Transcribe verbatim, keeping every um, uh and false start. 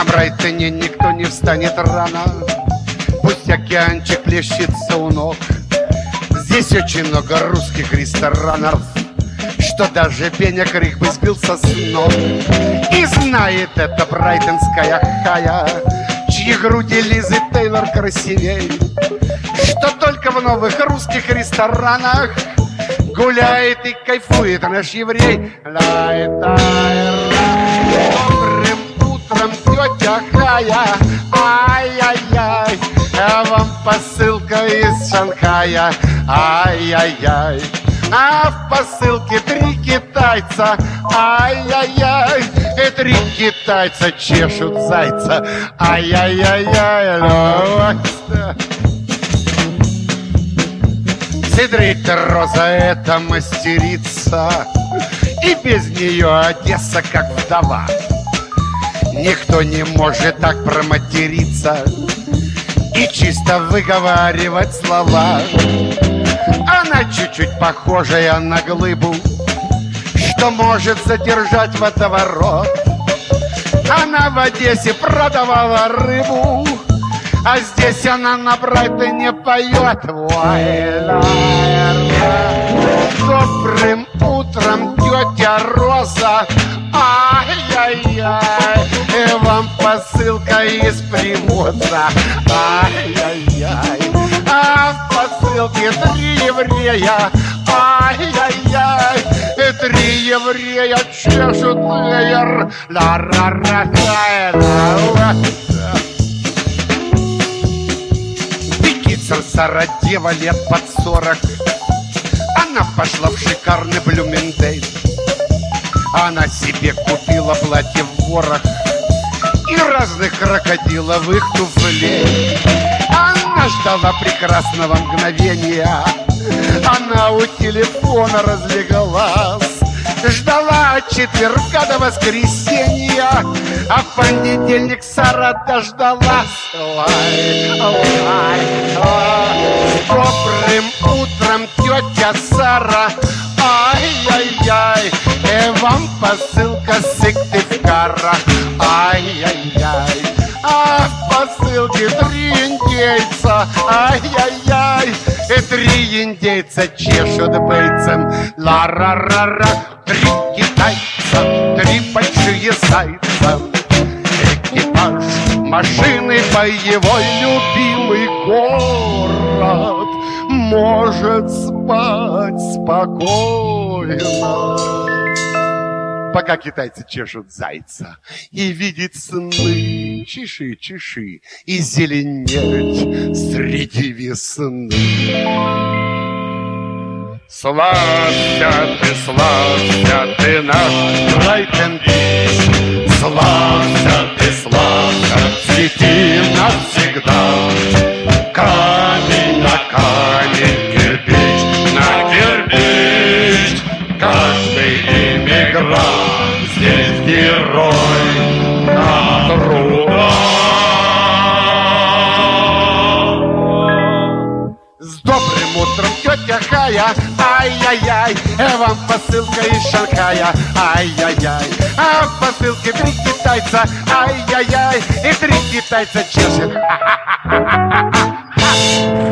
На Брайтоне никто не встанет рано, пусть океанчик плещется у ног. Здесь очень много русских ресторанов, что даже Пеня Крик бы сбился с ног. И знает это брайтонская хая, чьи груди Лизы Тейлор красивей, что только в новых русских ресторанах гуляет и кайфует наш еврей. Добрым утром, тетя Хая, ай-яй-яй, а вам посылка из Шанхая, ай-яй-яй. А в посылке три китайца, ай-яй-яй, и три китайца чешут зайца, ай-яй-яй-яй. Сидрита Роза — это мастерица, и без нее Одесса как вдова. Никто не может так проматериться и чисто выговаривать слова. Она чуть-чуть похожая на глыбу, что может задержать водоворот. Она в Одессе продавала рыбу, а здесь она на Брайтоне поет. Добрым утром, тетя Роза, ай-яй-яй, и вам посылка из Приморца, ай-яй-яй. А в посылке три еврея, ай-яй-яй, и три еврея чешут леер, ла-ра-ра-ра-ра. Сара дева лет под сорок, она пошла в шикарный Блюмендейл. Она себе купила платье в ворох и разных крокодиловых туфлей. Она ждала прекрасного мгновения, она у телефона разлеглась, ждала от четверга до воскресенья, а в понедельник Сара дождалась. Лай, лай, лай. С добрым утром, тетя Сара, ай-яй-яй, и вам посылка с Сыктывкара, ай-яй-яй. А в посылке три индейца, ай-яй-яй, и три индейца чешут бейцем, ла-ра-ра-ра. Три китайца, три большие зайца, экипаж машины, боевой любимый город может спать спокойно, пока китайцы чешут зайца и видеть сны, чеши, чеши, и зеленеть среди весны. Славься ты, славься ты, наш Брайтон-Бич, славься ты, славься, цвети навсегда. Камень на камень, кирпич на кирпич, каждый иммигрант здесь герой на труда. С добрым утром, тетя Хая, ай-яй-яй, вам посылка из Шанхая, ай-яй-яй. А в посылке три китайца, ай-яй-яй, и три китайца чешет.